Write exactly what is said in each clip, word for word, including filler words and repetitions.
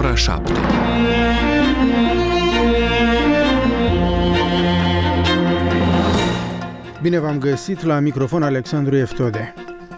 ora șapte. Bine v-am găsit, la microfon Alexandru Eftode.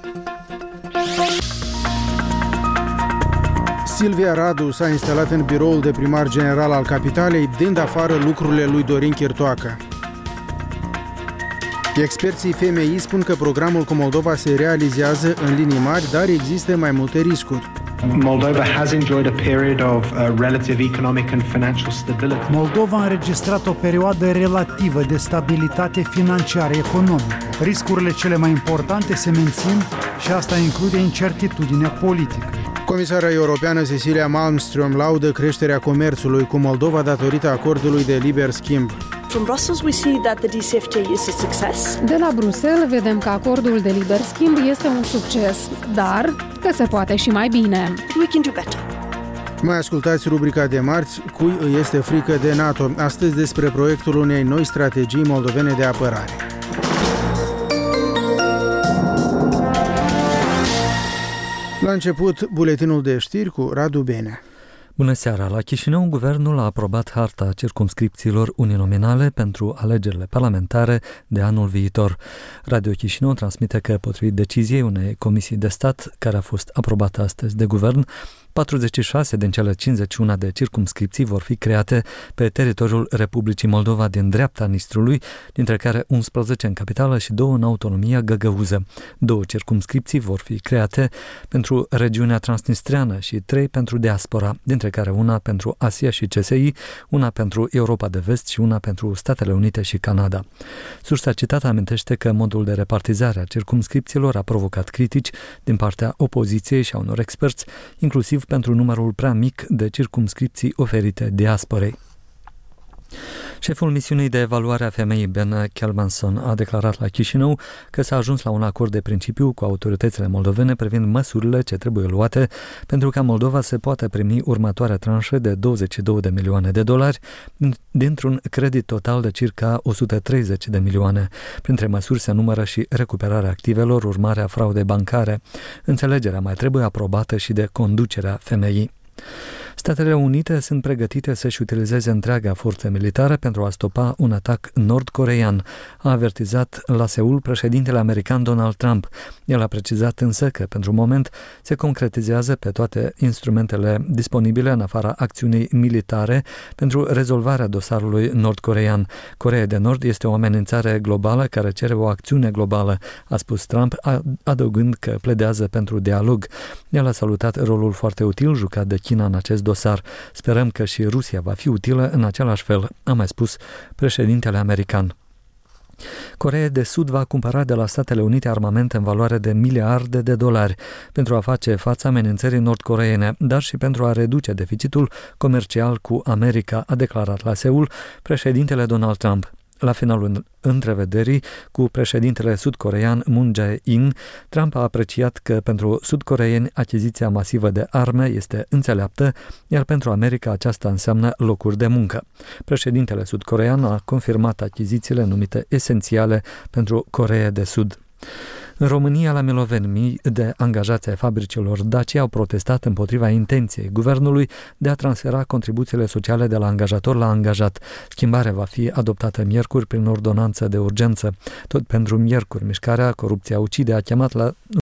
Silvia Radu s-a instalat în biroul de primar general al capitalei, dând afară lucrurile lui Dorin Chirtoacă. Experții F M I spun că programul cu Moldova se realizează în linii mari, dar există mai multe riscuri. Moldova has enjoyed a period of uh, relative economic and financial stability. Moldova a înregistrat o perioadă relativă de stabilitate financiară economică. Riscurile cele mai importante se mențin și asta include incertitudinea politică. Comisara europeană Cecilia Malmström laudă creșterea comerțului cu Moldova datorită acordului de liber schimb. From Brussels we see that the D C F T is a success. De la Bruxelles vedem că acordul de liber schimb este un succes, dar că se poate și mai bine. We can do better. Mai ascultați rubrica de marți, cui îi este frică de NATO, astăzi despre proiectul unei noi strategii moldovene de apărare. La început, buletinul de știri cu Radu Benea. Bună seara! La Chișinău, guvernul a aprobat harta circumscripțiilor uninominale pentru alegerile parlamentare de anul viitor. Radio Chișinău transmite că, potrivit deciziei unei comisii de stat care a fost aprobată astăzi de guvern, patruzeci și șase din cele cincizeci și unu de circumscripții vor fi create pe teritoriul Republicii Moldova din dreapta Nistrului, dintre care unsprezece în capitală și două în autonomia Găgăuză. Două circumscripții vor fi create pentru regiunea transnistreană și trei pentru diaspora, dintre care una pentru Asia și C S I, una pentru Europa de Vest și una pentru Statele Unite și Canada. Sursa citată amintește că modul de repartizare a circumscripțiilor a provocat critici din partea opoziției și a unor experți, inclusiv pentru numărul prea mic de circumscripții oferite diasporei. Șeful misiunii de evaluare a femeii Ben Kelmanson a declarat la Chișinău că s-a ajuns la un acord de principiu cu autoritățile moldovene privind măsurile ce trebuie luate pentru ca Moldova să poată primi următoarea tranșă de douăzeci și două de milioane de dolari dintr-un credit total de circa o sută treizeci de milioane. Printre măsuri se numără și recuperarea activelor urmare a fraudei bancare. Înțelegerea mai trebuie aprobată și de conducerea femeii. Statele Unite sunt pregătite să-și utilizeze întreaga forță militară pentru a stopa un atac nord-coreean, a avertizat la Seul președintele american Donald Trump. El a precizat însă că, pentru moment, se concretizează pe toate instrumentele disponibile în afara acțiunii militare pentru rezolvarea dosarului nord-coreean. Coreea de Nord este o amenințare globală care cere o acțiune globală, a spus Trump, adăugând că pledează pentru dialog. El a salutat rolul foarte util jucat de China în acest dosar. Sperăm că și Rusia va fi utilă în același fel, a mai spus președintele american. Coreea de Sud va cumpăra de la Statele Unite armament în valoare de miliarde de dolari pentru a face față amenințării nord-coreene, dar și pentru a reduce deficitul comercial cu America, a declarat la Seul președintele Donald Trump. La finalul întrevederii cu președintele sud-coreean Moon Jae-in, Trump a apreciat că pentru sud-coreeni achiziția masivă de arme este înțeleaptă, iar pentru America aceasta înseamnă locuri de muncă. Președintele sud-coreean a confirmat achizițiile numite esențiale pentru Coreea de Sud. În România, la Miloveni, mii de angajați ai fabricilor Dacia au protestat împotriva intenției guvernului de a transfera contribuțiile sociale de la angajator la angajat. Schimbarea va fi adoptată miercuri prin ordonanță de urgență. Tot pentru miercuri, mișcarea Corupția Ucide a chemat la